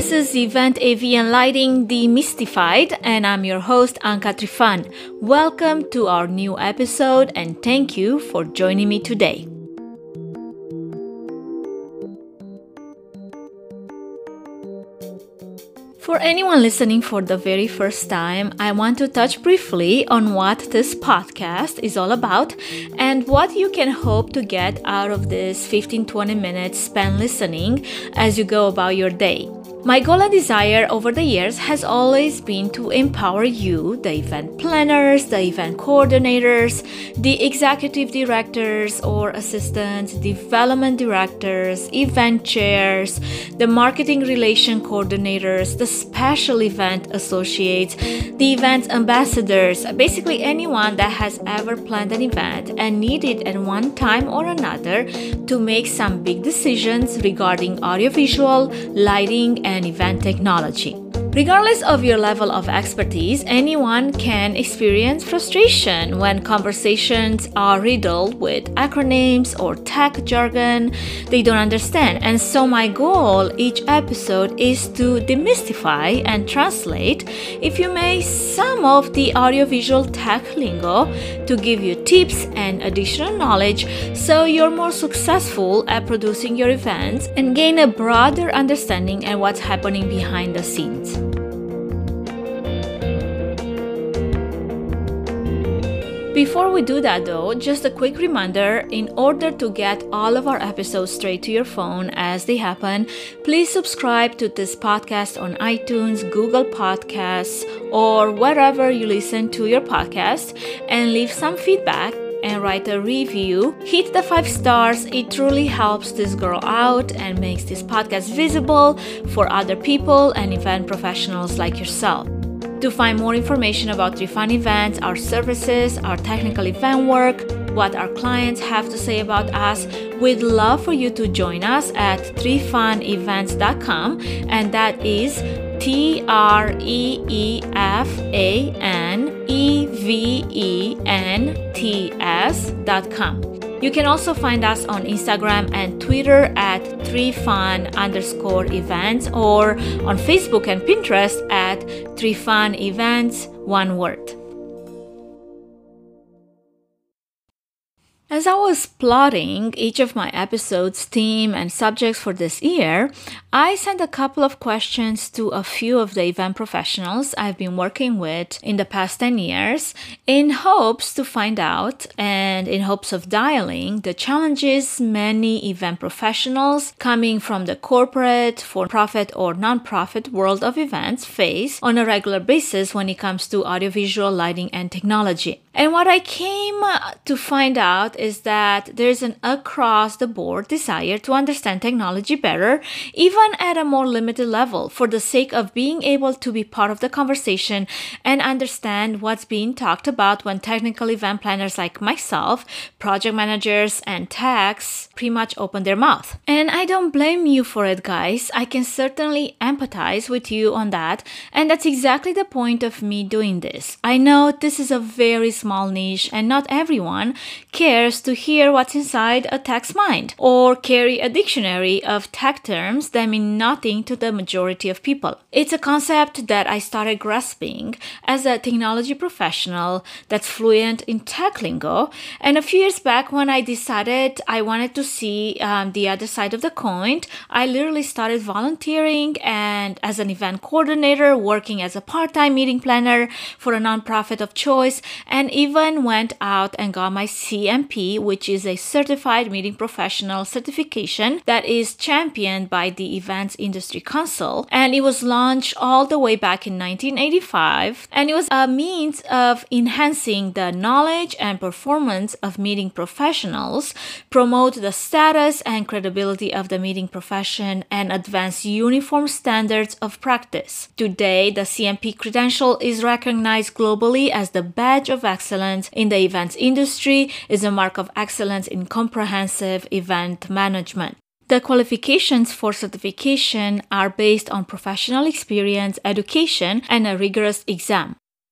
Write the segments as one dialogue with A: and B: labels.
A: This is Event AV and Lighting Demystified, and I'm your host, Anka Trifan. Welcome to our new episode, and thank you for joining me today. For anyone listening for the very first time, I want to touch briefly on what this podcast is all about and what you can hope to get out of this 15-20 minutes spent listening as you go about your day. My goal and desire over the years has always been to empower you, the event planners, the event coordinators, the executive directors or assistants, development directors, event chairs, the marketing relation coordinators, the special event associates, the event ambassadors, basically anyone that has ever planned an event and needed at one time or another to make some big decisions regarding audiovisual, lighting, and event technology. Regardless of your level of expertise, anyone can experience frustration when conversations are riddled with acronyms or tech jargon they don't understand. And so my goal each episode is to demystify and translate, if you may, some of the audiovisual tech lingo to give you tips and additional knowledge so you're more successful at producing your events and gain a broader understanding at what's happening behind the scenes. Before we do that though, just a quick reminder, in order to get all of our episodes straight to your phone as they happen, please subscribe to this podcast on iTunes, Google Podcasts, or wherever you listen to your podcast, and leave some feedback and write a review. Hit the 5 stars. It truly helps this girl out and makes this podcast visible for other people and event professionals like yourself. To find more information about Trifan Events, our services, our technical event work, what our clients have to say about us, we'd love for you to join us at trifanevents.com, and that is TREFANEVENTS.com. You can also find us on Instagram and Twitter at Trifan_events, or on Facebook and Pinterest at Trifan Events, one word. As I was plotting each of my episodes' theme and subjects for this year, I sent a couple of questions to a few of the event professionals I've been working with in the past 10 years in hopes to find out and in hopes of dialing the challenges many event professionals coming from the corporate, for-profit, or non-profit world of events face on a regular basis when it comes to audiovisual lighting and technology. And what I came to find out is that there's an across-the-board desire to understand technology better, even at a more limited level, for the sake of being able to be part of the conversation and understand what's being talked about when technical event planners like myself, project managers, and techs pretty much open their mouth. And I don't blame you for it, guys. I can certainly empathize with you on that, and that's exactly the point of me doing this. I know this is a very small niche, and not everyone cares to hear what's inside a tech's mind or carry a dictionary of tech terms that mean nothing to the majority of people. It's a concept that I started grasping as a technology professional that's fluent in tech lingo, and a few years back when I decided I wanted to see the other side of the coin, I literally started volunteering and as an event coordinator, working as a part-time meeting planner for a nonprofit of choice, and even went out and got my CMP, which is a Certified Meeting Professional certification that is championed by the Events Industry Council, and it was launched all the way back in 1985, and it was a means of enhancing the knowledge and performance of meeting professionals, promote the status and credibility of the meeting profession, and advance uniform standards of practice. Today, the CMP credential is recognized globally as the badge of excellence in the events industry, is a mark of excellence in comprehensive event management. The qualifications for certification are based on professional experience, education, and a rigorous exam.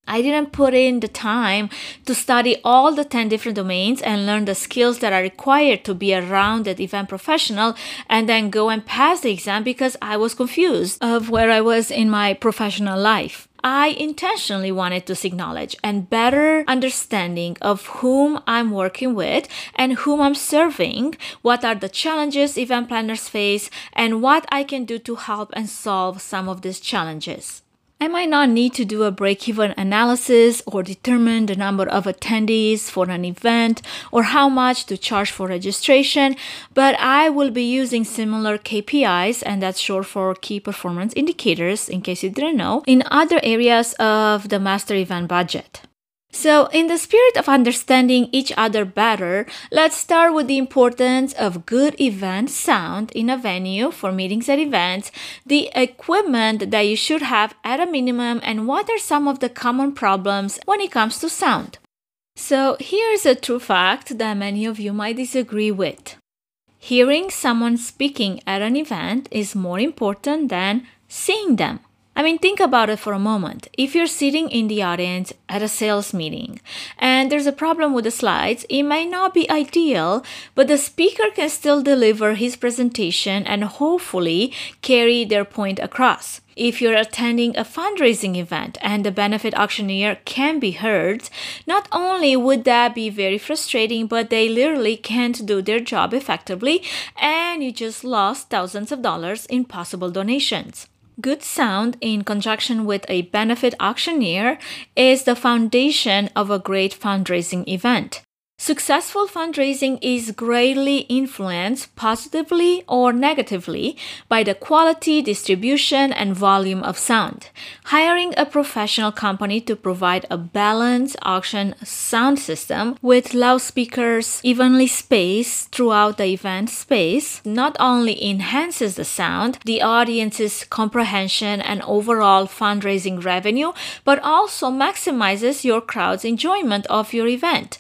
A: I didn't put in the time to study all the 10 different domains and learn the skills that are required to be a rounded event professional and then go and pass the exam because I was confused of where I was in my professional life. I intentionally wanted to seek knowledge and better understanding of whom I'm working with and whom I'm serving, what are the challenges event planners face, and what I can do to help and solve some of these challenges. I might not need to do a break-even analysis or determine the number of attendees for an event or how much to charge for registration, but I will be using similar KPIs, and that's short for Key Performance Indicators, in case you didn't know, in other areas of the master event budget. So, in the spirit of understanding each other better, let's start with the importance of good event sound in a venue for meetings and events, the equipment that you should have at a minimum, and what are some of the common problems when it comes to sound. So, here's a true fact that many of you might disagree with. Hearing someone speaking at an event is more important than seeing them. I mean, think about it for a moment. If you're sitting in the audience at a sales meeting and there's a problem with the slides, it might not be ideal, but the speaker can still deliver his presentation and hopefully carry their point across. If you're attending a fundraising event and the benefit auctioneer can be heard, not only would that be very frustrating, but they literally can't do their job effectively and you just lost thousands of dollars in possible donations. Good sound in conjunction with a benefit auctioneer is the foundation of a great fundraising event. Successful fundraising is greatly influenced positively or negatively by the quality, distribution, and volume of sound. Hiring a professional company to provide a balanced auction sound system with loudspeakers evenly spaced throughout the event space not only enhances the sound, the audience's comprehension, and overall fundraising revenue, but also maximizes your crowd's enjoyment of your event.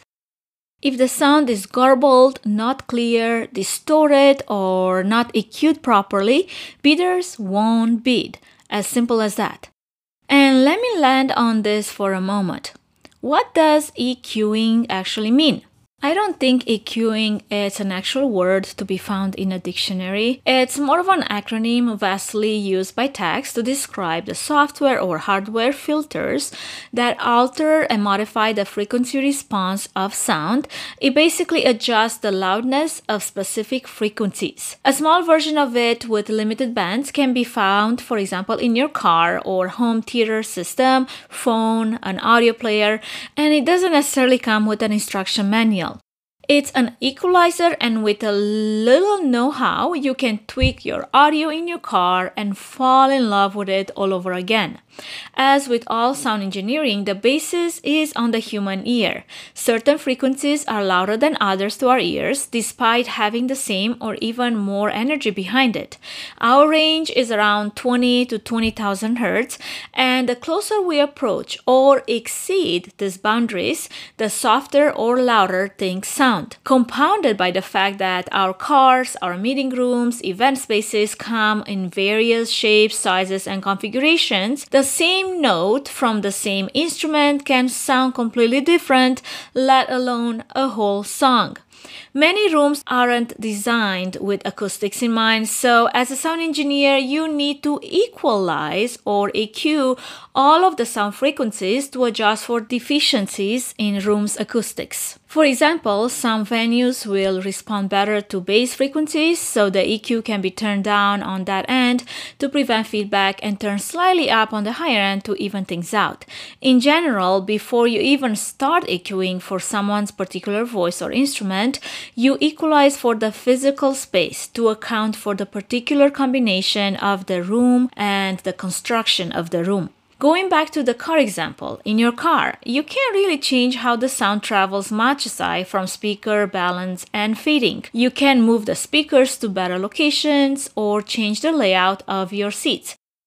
A: If the sound is garbled, not clear, distorted, or not EQ'd properly, bidders won't bid. As simple as that. And let me land on this for a moment. What does EQing actually mean? I don't think EQing is an actual word to be found in a dictionary. It's more of an acronym vastly used by techs to describe the software or hardware filters that alter and modify the frequency response of sound. It basically adjusts the loudness of specific frequencies. A small version of it with limited bands can be found, for example, in your car or home theater system, phone, an audio player, and it doesn't necessarily come with an instruction manual. It's an equalizer, and with a little know-how, you can tweak your audio in your car and fall in love with it all over again. As with all sound engineering, the basis is on the human ear. Certain frequencies are louder than others to our ears, despite having the same or even more energy behind it. Our range is around 20 to 20,000 Hz, and the closer we approach or exceed these boundaries, the softer or louder things sound. Compounded by the fact that our cars, our meeting rooms, event spaces come in various shapes, sizes, and configurations, the same note from the same instrument can sound completely different, let alone a whole song. Many rooms aren't designed with acoustics in mind, so as a sound engineer, you need to equalize or EQ all of the sound frequencies to adjust for deficiencies in room's acoustics. For example, some venues will respond better to bass frequencies, so the EQ can be turned down on that end to prevent feedback and turn slightly up on the higher end to even things out. In general, before you even start EQing for someone's particular voice or instrument, you equalize for the physical space to account for the particular combination of the room and the construction of the room. Going back to the car example, in your car, you can't really change how the sound travels much aside from speaker, balance, and fading. You can move the speakers to better locations or change the layout of your seats.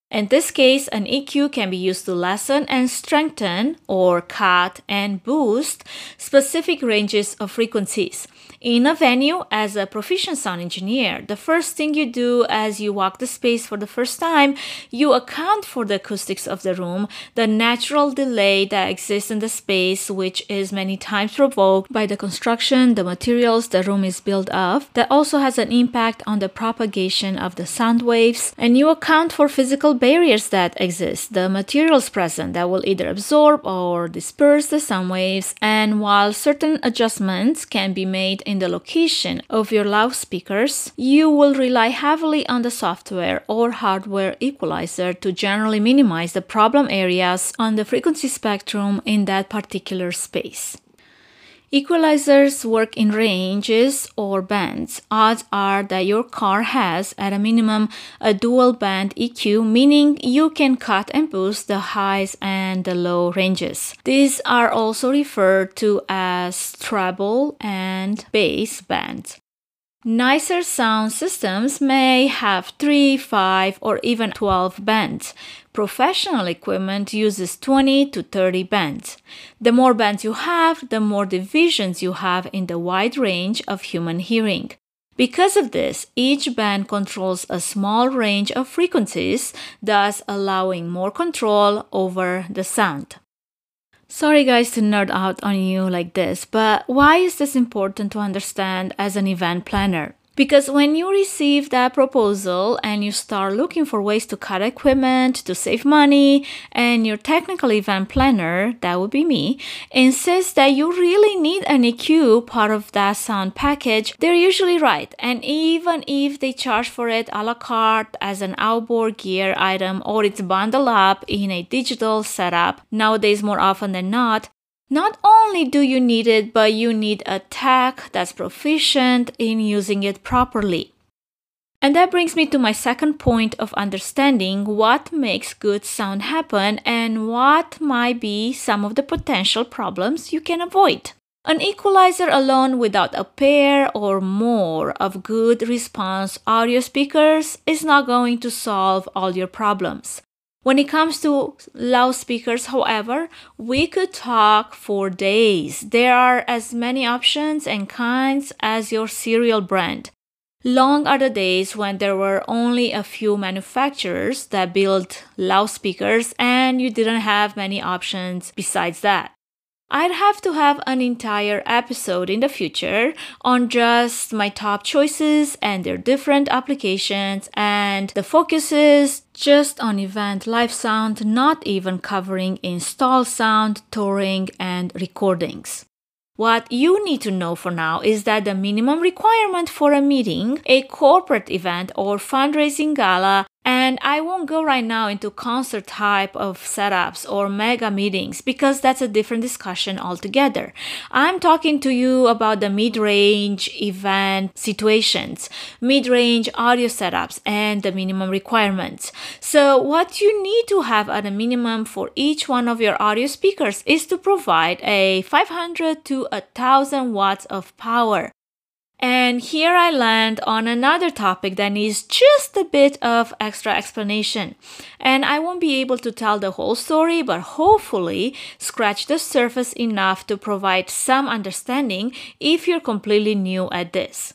A: In this case, an EQ can be used to lessen and strengthen or cut and boost specific ranges of frequencies. In a venue, as a proficient sound engineer, the first thing you do as you walk the space for the first time, you account for the acoustics of the room, the natural delay that exists in the space, which is many times provoked by the construction, the materials the room is built of, that also has an impact on the propagation of the sound waves, and you account for physical barriers that exist, the materials present that will either absorb or disperse the sound waves, and while certain adjustments can be made in the location of your loudspeakers, you will rely heavily on the software or hardware equalizer to generally minimize the problem areas on the frequency spectrum in that particular space. Equalizers work in ranges or bands. Odds are that your car has, at a minimum, a dual band EQ, meaning you can cut and boost the highs and the low ranges. These are also referred to as treble and bass bands. Nicer sound systems may have 3, 5, or even 12 bands. Professional equipment uses 20 to 30 bands. The more bands you have, the more divisions you have in the wide range of human hearing. Because of this, each band controls a small range of frequencies, thus allowing more control over the sound. Sorry guys to nerd out on you like this, but why is this important to understand as an event planner? Because when you receive that proposal and you start looking for ways to cut equipment, to save money, and your technical event planner, that would be me, insists that you really need an EQ part of that sound package, they're usually right. And even if they charge for it a la carte as an outboard gear item or it's bundled up in a digital setup, nowadays more often than not only do you need it, but you need a tech that's proficient in using it properly. And that brings me to my second point of understanding what makes good sound happen and what might be some of the potential problems you can avoid. An equalizer alone without a pair or more of good response audio speakers is not going to solve all your problems. When it comes to loudspeakers, however, we could talk for days. There are as many options and kinds as your cereal brand. Long are the days when there were only a few manufacturers that built loudspeakers and you didn't have many options besides that. I'd have to have an entire episode in the future on just my top choices and their different applications, and the focus is just on event live sound, not even covering install sound, touring, and recordings. What you need to know for now is that the minimum requirement for a meeting, a corporate event, or fundraising gala, and I won't go right now into concert type of setups or mega meetings because that's a different discussion altogether. I'm talking to you about the mid-range event situations, mid-range audio setups, and the minimum requirements. So what you need to have at a minimum for each one of your audio speakers is to provide a 500 to 1000 watts of power. And here I land on another topic that needs just a bit of extra explanation. And I won't be able to tell the whole story, but hopefully scratch the surface enough to provide some understanding if you're completely new at this.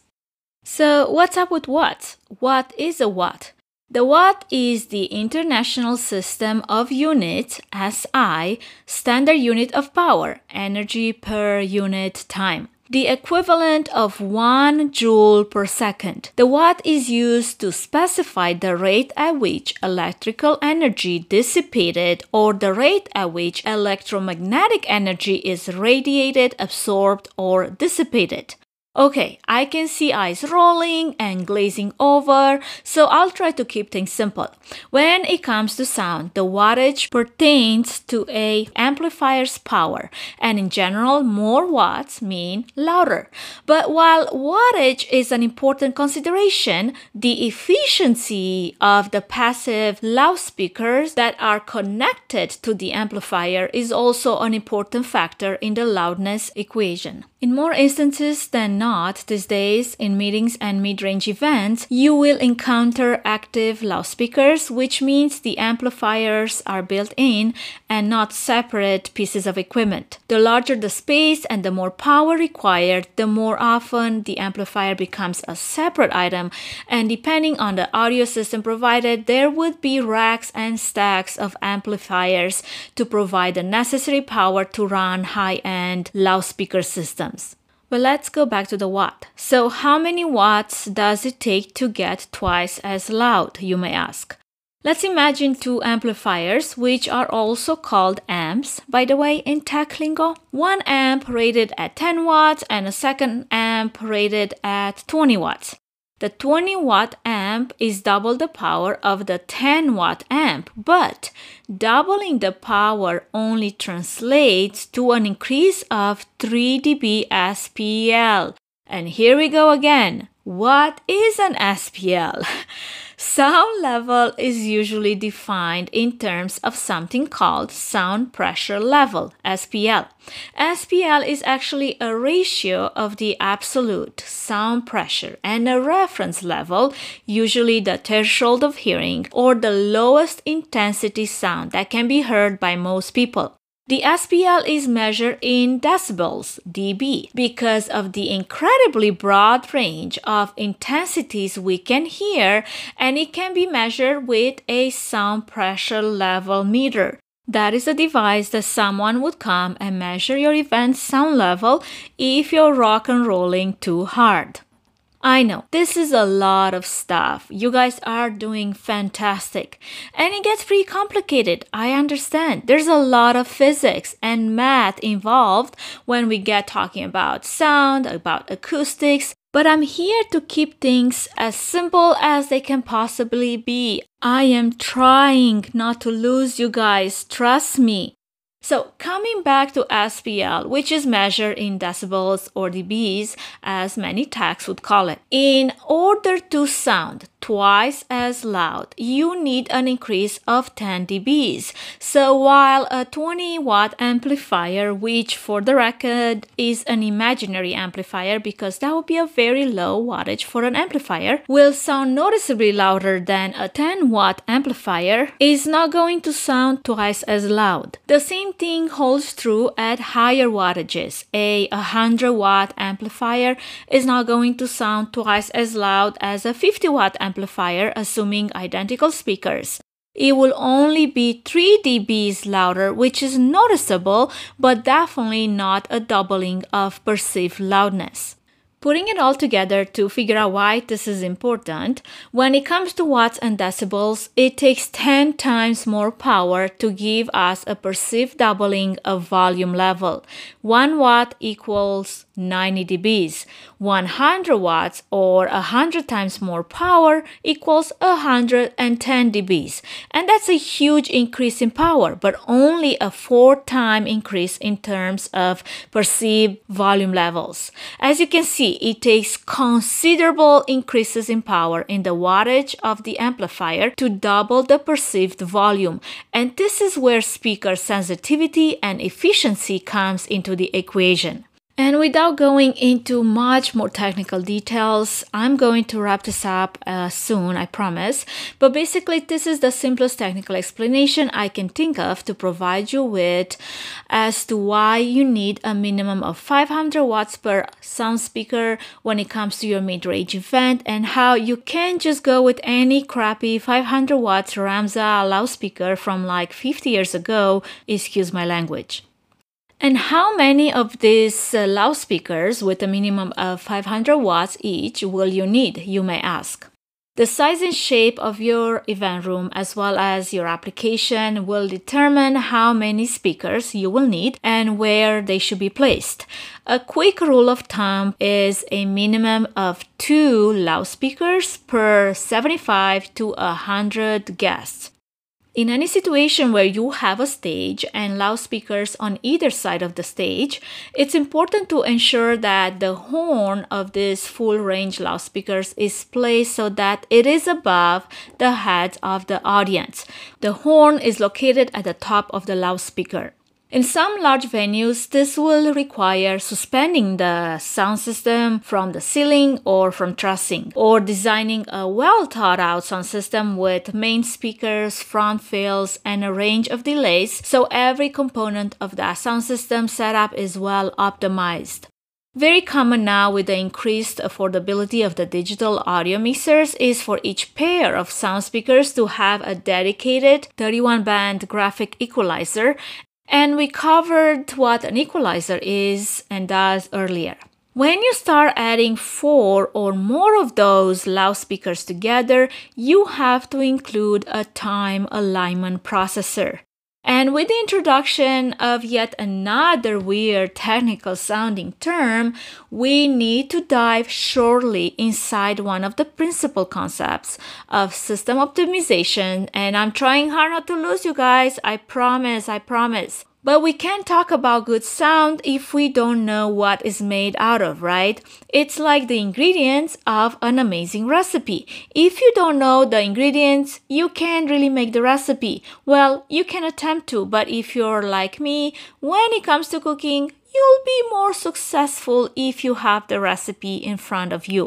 A: So what's up with watts? What is a watt? The watt is the International System of Units, SI, standard unit of power, energy per unit time. The equivalent of 1 joule per second. The watt is used to specify the rate at which electrical energy dissipated or the rate at which electromagnetic energy is radiated, absorbed, or dissipated. Okay, I can see eyes rolling and glazing over, so I'll try to keep things simple. When it comes to sound, the wattage pertains to an amplifier's power, and in general, more watts mean louder. But while wattage is an important consideration, the efficiency of the passive loudspeakers that are connected to the amplifier is also an important factor in the loudness equation. In more instances than not, these days in meetings and mid-range events, you will encounter active loudspeakers, which means the amplifiers are built in and not separate pieces of equipment. The larger the space and the more power required, the more often the amplifier becomes a separate item, and depending on the audio system provided, there would be racks and stacks of amplifiers to provide the necessary power to run high-end loudspeaker systems. But let's go back to the watt. So how many watts does it take to get twice as loud, you may ask? Let's imagine two amplifiers, which are also called amps, by the way, in tech lingo. One amp rated at 10 watts and a second amp rated at 20 watts. The 20-watt amp is double the power of the 10-watt amp, but doubling the power only translates to an increase of 3 dB SPL. And here we go again. What is an SPL? Sound level is usually defined in terms of something called sound pressure level, SPL. SPL is actually a ratio of the absolute sound pressure and a reference level, usually the threshold of hearing or the lowest intensity sound that can be heard by most people. The SPL is measured in decibels, dB, because of the incredibly broad range of intensities we can hear, and it can be measured with a sound pressure level meter. That is a device that someone would come and measure your event's sound level if you're rock and rolling too hard. I know, this is a lot of stuff. You guys are doing fantastic. And it gets pretty complicated. I understand. There's a lot of physics and math involved when we get talking about sound, about acoustics. But I'm here to keep things as simple as they can possibly be. I am trying not to lose you guys. Trust me. So coming back to SPL, which is measured in decibels or dBs, as many techs would call it. In order to sound twice as loud, you need an increase of 10 dBs. So while a 20-watt amplifier, which for the record is an imaginary amplifier because that would be a very low wattage for an amplifier, will sound noticeably louder than a 10-watt amplifier, is not going to sound twice as loud. The same thing holds true at higher wattages. A 100-watt amplifier is not going to sound twice as loud as a 50-watt amplifier, assuming identical speakers. It will only be 3 dBs louder, which is noticeable, but definitely not a doubling of perceived loudness. Putting it all together to figure out why this is important, when it comes to watts and decibels, it takes 10 times more power to give us a perceived doubling of volume level. 1 watt equals 90 dBs. 100 watts or 100 times more power equals 110 dBs. And that's a huge increase in power, but only a 4-time increase in terms of perceived volume levels. As you can see, it takes considerable increases in power in the wattage of the amplifier to double the perceived volume. And this is where speaker sensitivity and efficiency comes into the equation. And without going into much more technical details, I'm going to wrap this up soon, I promise. But basically, this is the simplest technical explanation I can think of to provide you with as to why you need a minimum of 500 watts per sound speaker when it comes to your mid-range event, and how you can't just go with any crappy 500 watts Ramza loudspeaker from like 50 years ago, excuse my language. And how many of these loudspeakers with a minimum of 500 watts each will you need, you may ask? The size and shape of your event room as well as your application will determine how many speakers you will need and where they should be placed. A quick rule of thumb is a minimum of 2 loudspeakers per 75 to 100 guests. In any situation where you have a stage and loudspeakers on either side of the stage, it's important to ensure that the horn of these full-range loudspeakers is placed so that it is above the heads of the audience. The horn is located at the top of the loudspeaker. In some large venues, this will require suspending the sound system from the ceiling or from trussing, or designing a well-thought-out sound system with main speakers, front fields, and a range of delays, so every component of that sound system setup is well optimized. Very common now with the increased affordability of the digital audio mixers is for each pair of sound speakers to have a dedicated 31-band graphic equalizer, and we covered what an equalizer is and does earlier. When you start adding 4 or more of those loudspeakers together, you have to include a time alignment processor. And with the introduction of yet another weird technical sounding term, we need to dive shortly inside one of the principal concepts of system optimization. And I'm trying hard not to lose you guys, I promise. But we can't talk about good sound if we don't know what it's made out of, right? It's like the ingredients of an amazing recipe. If you don't know the ingredients, you can't really make the recipe. Well, you can attempt to, but if you're like me, when it comes to cooking, you'll be more successful if you have the recipe in front of you.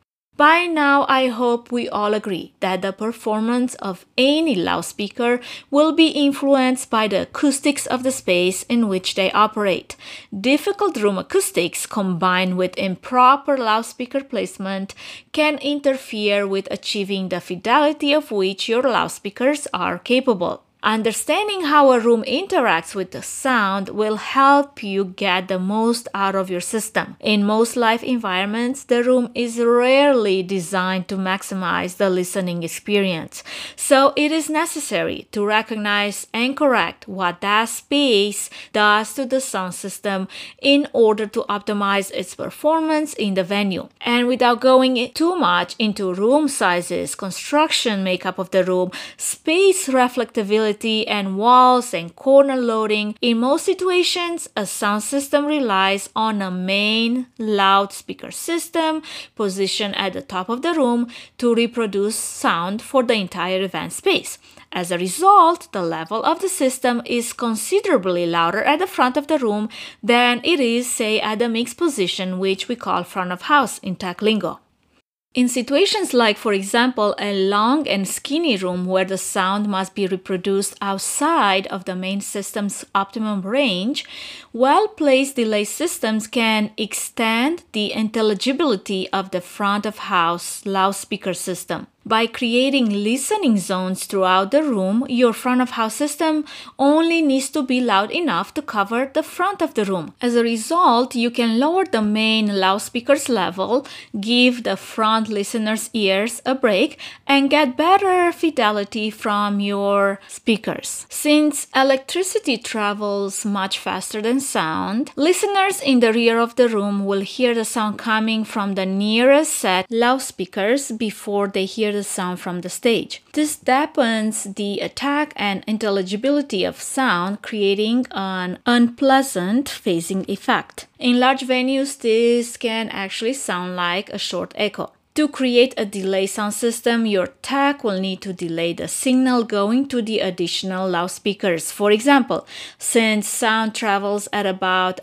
A: By now, I hope we all agree that the performance of any loudspeaker will be influenced by the acoustics of the space in which they operate. Difficult room acoustics combined with improper loudspeaker placement can interfere with achieving the fidelity of which your loudspeakers are capable. Understanding how a room interacts with the sound will help you get the most out of your system. In most live environments, the room is rarely designed to maximize the listening experience. So it is necessary to recognize and correct what that space does to the sound system in order to optimize its performance in the venue. And without going too much into room sizes, construction makeup of the room, space reflectivity, and walls and corner loading, in most situations, a sound system relies on a main loudspeaker system positioned at the top of the room to reproduce sound for the entire event space. As a result, the level of the system is considerably louder at the front of the room than it is, say, at the mix position, which we call front of house in tech lingo. In situations like, for example, a long and skinny room where the sound must be reproduced outside of the main system's optimum range, well-placed delay systems can extend the intelligibility of the front-of-house loudspeaker system. By creating listening zones throughout the room, your front-of-house system only needs to be loud enough to cover the front of the room. As a result, you can lower the main loudspeaker's level, give the front listener's ears a break, and get better fidelity from your speakers. Since electricity travels much faster than sound, listeners in the rear of the room will hear the sound coming from the nearest set loudspeakers before they hear the sound from the stage. This dampens the attack and intelligibility of sound, creating an unpleasant phasing effect. In large venues, this can actually sound like a short echo. To create a delay sound system, your tech will need to delay the signal going to the additional loudspeakers. For example, since sound travels at about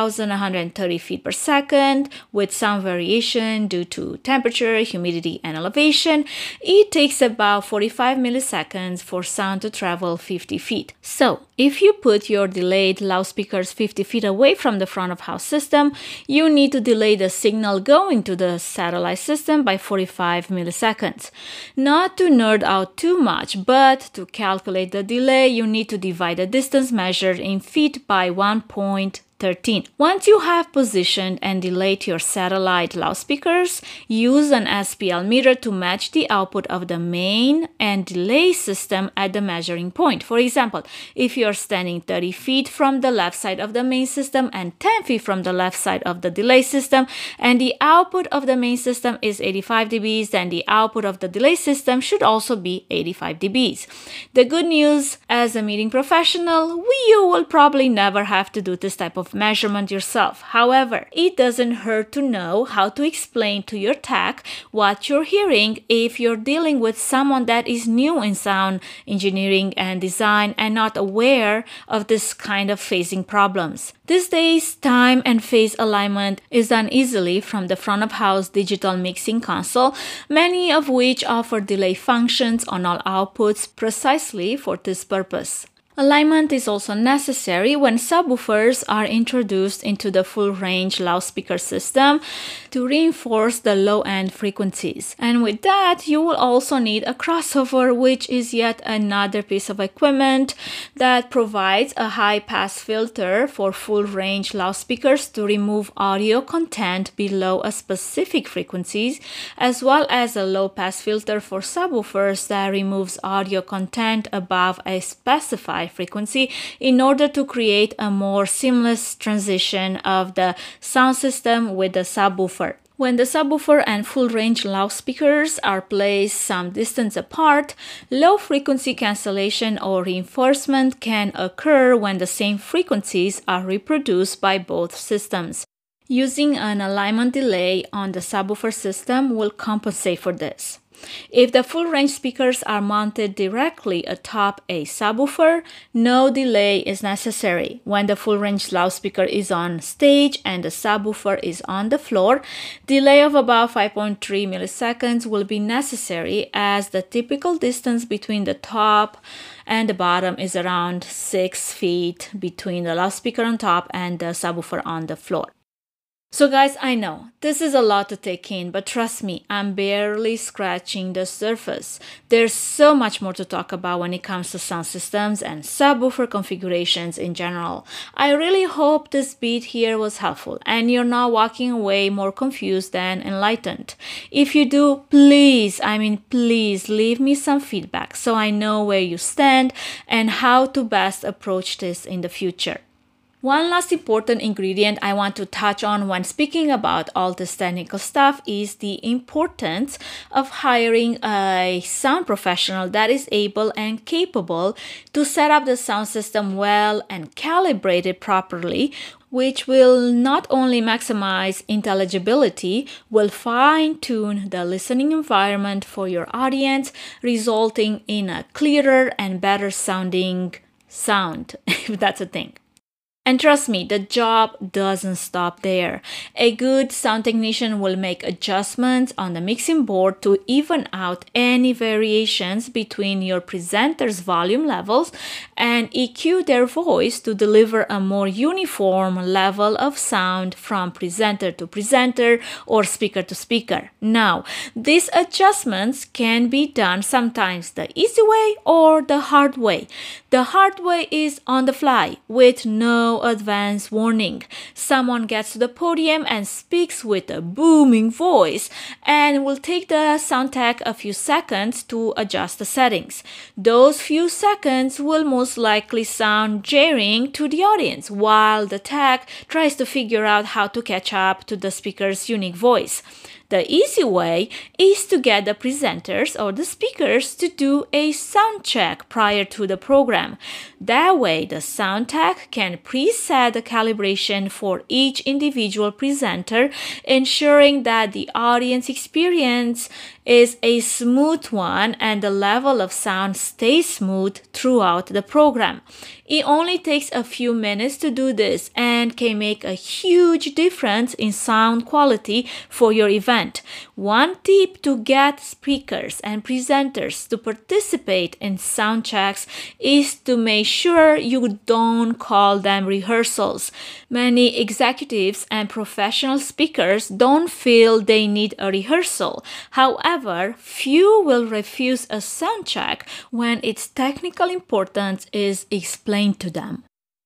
A: 1,130 feet per second with some variation due to temperature, humidity, and elevation, it takes about 45 milliseconds for sound to travel 50 feet. So, if you put your delayed loudspeakers 50 feet away from the front of house system, you need to delay the signal going to the satellite system by 45 milliseconds. Not to nerd out too much, but to calculate the delay, you need to divide the distance measured in feet by 1.13. Once you have positioned and delayed your satellite loudspeakers, use an SPL meter to match the output of the main and delay system at the measuring point. For example, if you're standing 30 feet from the left side of the main system and 10 feet from the left side of the delay system, and the output of the main system is 85 dBs, then the output of the delay system should also be 85 dBs. The good news, as a meeting professional, you will probably never have to do this type of of measurement yourself. However, it doesn't hurt to know how to explain to your tech what you're hearing if you're dealing with someone that is new in sound engineering and design and not aware of this kind of phasing problems. These days, time and phase alignment is done easily from the front of house digital mixing console, many of which offer delay functions on all outputs precisely for this purpose. Alignment is also necessary when subwoofers are introduced into the full-range loudspeaker system to reinforce the low-end frequencies. And with that, you will also need a crossover, which is yet another piece of equipment that provides a high-pass filter for full-range loudspeakers to remove audio content below a specific frequencies, as well as a low-pass filter for subwoofers that removes audio content above a specified frequency in order to create a more seamless transition of the sound system with the subwoofer. When the subwoofer and full-range loudspeakers are placed some distance apart, low frequency cancellation or reinforcement can occur when the same frequencies are reproduced by both systems. Using an alignment delay on the subwoofer system will compensate for this. If the full-range speakers are mounted directly atop a subwoofer, no delay is necessary. When the full-range loudspeaker is on stage and the subwoofer is on the floor, delay of about 5.3 milliseconds will be necessary, as the typical distance between the top and the bottom is around 6 feet between the loudspeaker on top and the subwoofer on the floor. So guys, I know this is a lot to take in, but trust me, I'm barely scratching the surface. There's so much more to talk about when it comes to sound systems and subwoofer configurations in general. I really hope this bit here was helpful and you're not walking away more confused than enlightened. If you do, please leave me some feedback so I know where you stand and how to best approach this in the future. One last important ingredient I want to touch on when speaking about all this technical stuff is the importance of hiring a sound professional that is able and capable to set up the sound system well and calibrate it properly, which will not only maximize intelligibility, will fine-tune the listening environment for your audience, resulting in a clearer and better sounding sound, if that's a thing. And trust me, the job doesn't stop there. A good sound technician will make adjustments on the mixing board to even out any variations between your presenter's volume levels and EQ their voice to deliver a more uniform level of sound from presenter to presenter or speaker to speaker. Now, these adjustments can be done sometimes the easy way or the hard way. The hard way is on the fly with no advance warning. Someone gets to the podium and speaks with a booming voice and will take the sound tech a few seconds to adjust the settings. Those few seconds will most likely sound jarring to the audience while the tech tries to figure out how to catch up to the speaker's unique voice. The easy way is to get the presenters or the speakers to do a sound check prior to the program. That way, the sound tech can preset the calibration for each individual presenter, ensuring that the audience experience is a smooth one and the level of sound stays smooth throughout the program. It only takes a few minutes to do this and can make a huge difference in sound quality for your event. One tip to get speakers and presenters to participate in sound checks is to make sure you don't call them rehearsals. Many executives and professional speakers don't feel they need a rehearsal. However, few will refuse a sound check when its technical importance is explained to them.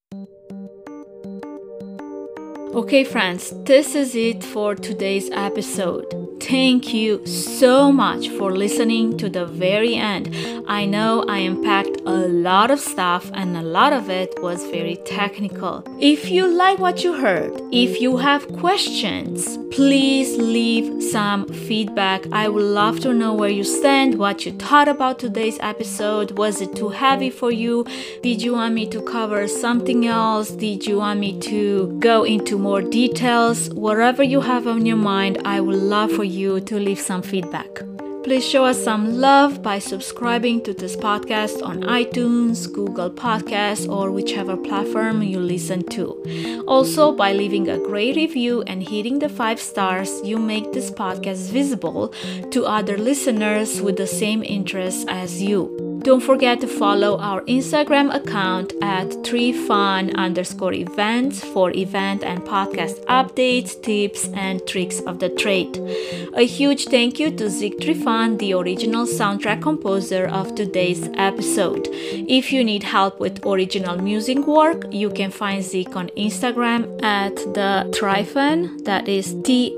A: Okay friends, this is it for today's episode. Thank you so much for listening to the very end. I know I unpacked a lot of stuff and a lot of it was very technical. If you like what you heard, if you have questions, please leave some feedback. I would love to know where you stand, what you thought about today's episode. Was it too heavy for you? Did you want me to cover something else? Did you want me to go into more details? Whatever you have on your mind, I would love for you to leave some feedback. Please show us some love by subscribing to this podcast on iTunes, Google Podcasts, or whichever platform you listen to. Also, by leaving a great review and hitting the 5 stars, you make this podcast visible to other listeners with the same interests as you. Don't forget to follow our Instagram account at 3fun_events for event and podcast updates, tips, and tricks of the trade. A huge thank you to Zeke Trifan, the original soundtrack composer of today's episode. If you need help with original music work, you can find Zeke on Instagram at the Trifan, that is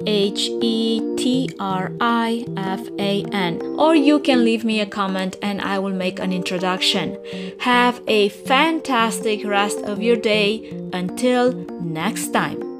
A: TheTrifan, or you can leave me a comment and I will make an introduction. Have a fantastic rest of your day. Until next time.